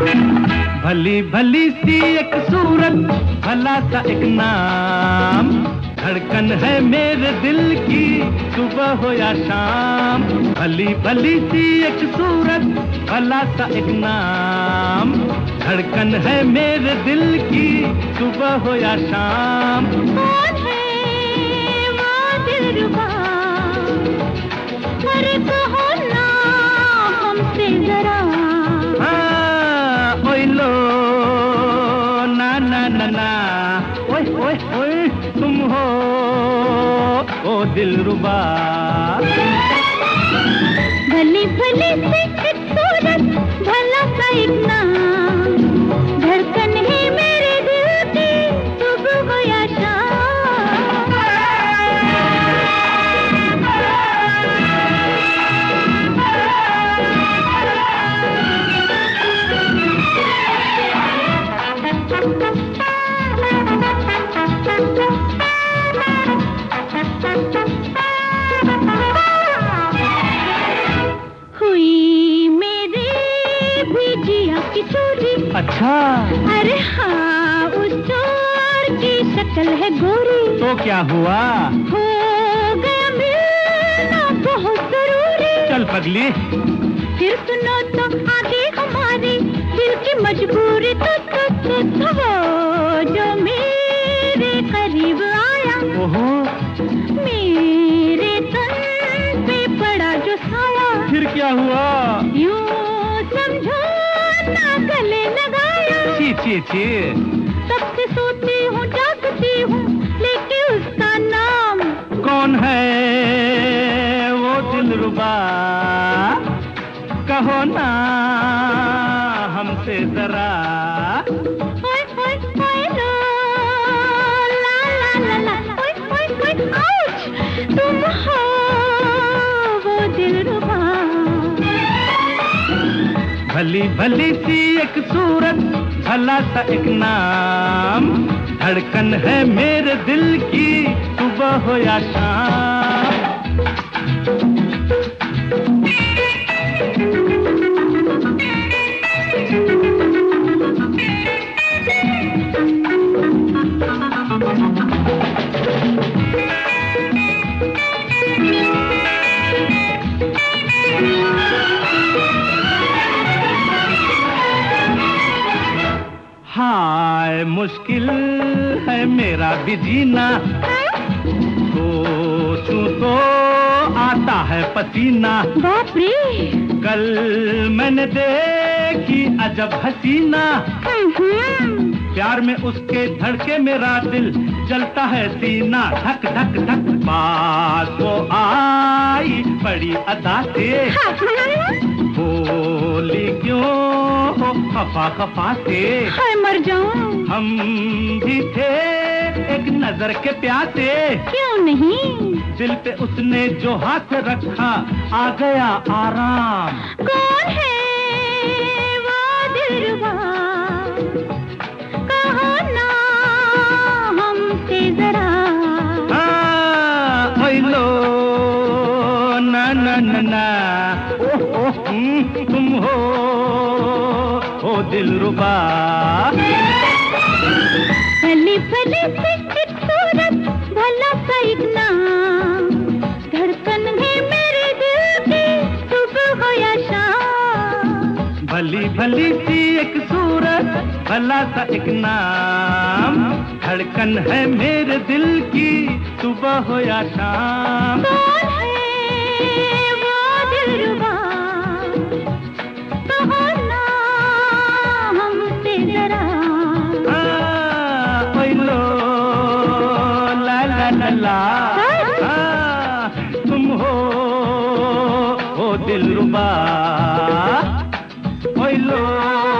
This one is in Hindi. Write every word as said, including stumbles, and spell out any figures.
भली भली सी एक सूरत, भला सा एक नाम, धड़कन है मेरे दिल की सुबह हो या शाम। भली भली सी एक सूरत, भला सा एक नाम, धड़कन है मेरे दिल की सुबह हो या शाम। कौन है वो दिलरुबा, अरे कहो ना हमसे जरा। हाँ, ओए लो ना ना ना ना, ओए ओए ओए तुम हो ओ दिलरुबा। भली भली सी एक सूरत, भला सा एक नाम, धड़कन है मेरे दिल की सुबह हो या शाम। हुई मेरी भी जिया की चोरी। अच्छा, अरे हाँ, उस चोर की शक्ल है गोरी। तो क्या हुआ? हो गया मिलना बहुत जरूरी। चल पगली, फिर सुनो तो आगे हमारी दिल की मजबूरी। तो तो तो, तो वो जो मेरे करीब आया, ओहो, मेरे तन पे पड़ा जो साया। फिर क्या हुआ? यूं समझो ना गले लगाया। छी छी छी, तब से सोती हूँ जागती हूँ लेके उसका नाम। कौन है वो दिलरुबा, कहो ना हमसे जरा। ओए ओए ओए लो, ला ला ला ला, ओए ओए ओए आउच, तुम हो वो दिलरुबा। भली भली सी एक सूरत, भला सा एक नाम, धड़कन है मेरे दिल की सुबह हो या शाम। हाय मुश्किल है मेरा भी जीना, सोचूं तो आता है पसीना। बाप रे, कल मैंने देखी अजब हसीना, प्यार में उसके धड़के मेरा दिल जलता है सीना। धक धक धक, पास वो आई बड़ी अदा से, बोली क्यों हो खफा खफा से। हाय मर जाऊं, हम भी थे एक नजर के प्यासे, क्यों नहीं। दिल पे उसने जो हाथ रखा आ गया आराम। कौन है वो दिलरुबा, कहो ना हमसे जरा। हाँ, ओए लो ना ना ना ना, ओह ओह हम्म, तुम हो ओ दिलरुबा। भली भली सी एक सूरत, भला सा एक नाम, धड़कन है मेरे दिल की सुबह हो या शाम। भली भली सी एक सूरत, भला सा एक नाम, धड़कन है मेरे दिल की सुबह हो या शाम। कौन है वो दिलरुबा, कहो ना हमसे जरा। हाँ, ओए लो ला ला ला ला, हाँ, तुम हो ओ दिलरुबा, ओए लो।